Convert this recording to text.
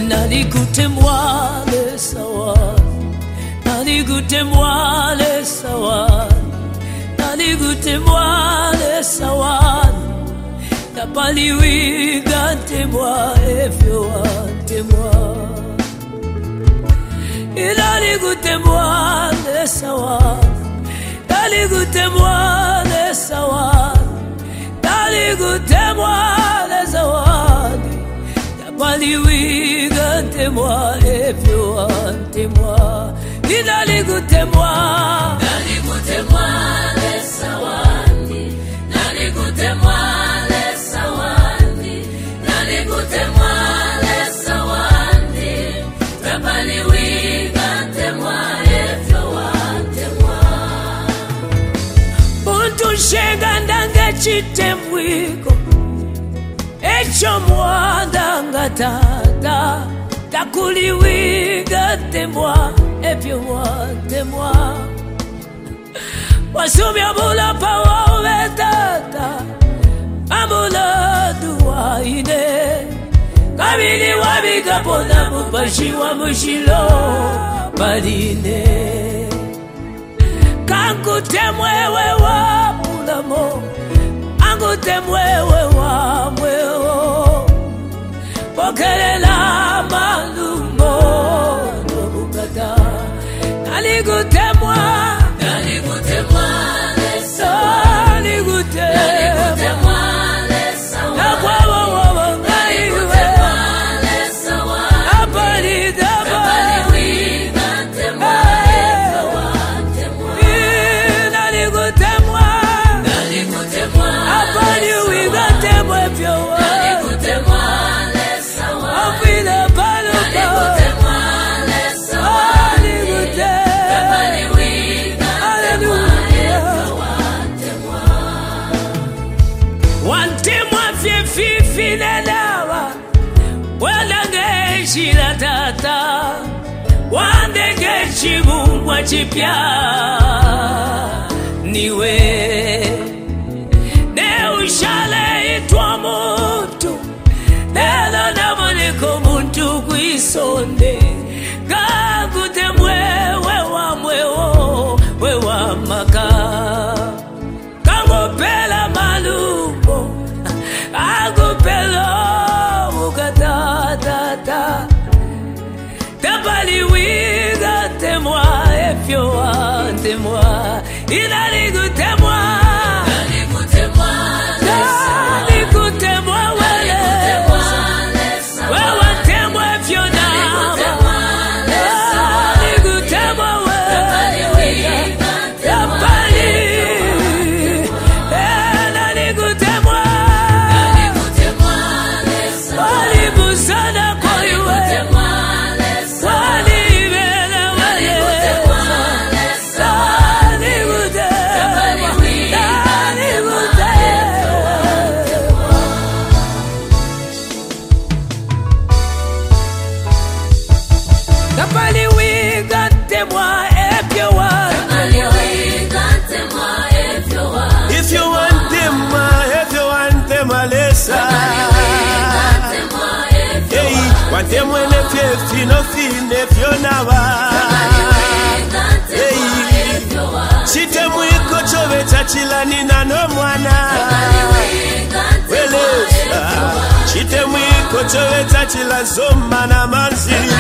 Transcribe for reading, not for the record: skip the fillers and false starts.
Nalikute-moi le sawan, nalikute-moi le sawan, nalikute-moi le sawan. Tapaliwi gante-moi efioante-moi. Nalikute-moi le sawan, nalikute-moi le sawan, nalikute-moi le sawan. Tapaliwi gante-moi efioante-moi. Nalikute-moi, nalikute-moi le sawandi, nalikute-moi le sawandi, nalikute-moi le sawandi. Tapaliwi gante-moi efioante-moi. Muntu shenga ndanga chitemwiko, echo mwanda tata. Takuliwi gante-moi efioante-moi. Wasumi abula pawa tata, amula dua ine. Kabili wabika pona mubashi wa mushilo baline. Kangutemwewe wa mulamo, angutemwewe wa mweo. Pokelela malumo no bukata. Nalikute-moi, nalikute-moi le sawandi, nalikute-moi le sawandi, nalikute-moi le sawandi. Tapaliwi gante-moi efioante-moi. Nalikute-moi, nalikute-moi tapaliwi gante-moi efioante-moi. nalikute-moi le sawandi, Afile paluka, nalikute-moi le sawandi. Tapaliwi gante-moi efioante-moi. Wante-moi fifi nenawa, walangeshi la tata, wandegeshi mungwa chipya, niwe. Ne ushale itwa muntu, nelo namoneko muntu kwisonde. Kakutemwewe wa mweo, wewa maka. Kangopela malumbo, agopela mukatatata. Tapaliwi gante-moi efioante-moi. Nalikute-moi, nalikute-moi le sawandi, nalikute-moi wele. nalikute-moi le sawandi. Wewante-moi efionama, nalikute-moi wele. Tapaliwi gante-moi Nalikute-moi, nalikute-moi le sawandi, walibusana kwa iwe. nalikute-moi le sawandi, Walibela wale. nalikute-moi le sawandi. Tapaliwi gante-moi efioante-moi. Tapaliwi gante-moi efioante-moi. Tapaliwi gante-moi efioante-moi. If you want them, lesa. Gante-moi Hey, want them when if you no fin if you never. Hey, chite mwiko chove chachilani na no mwana. Welesa, chite mwiko chove chachila zoma na manzi.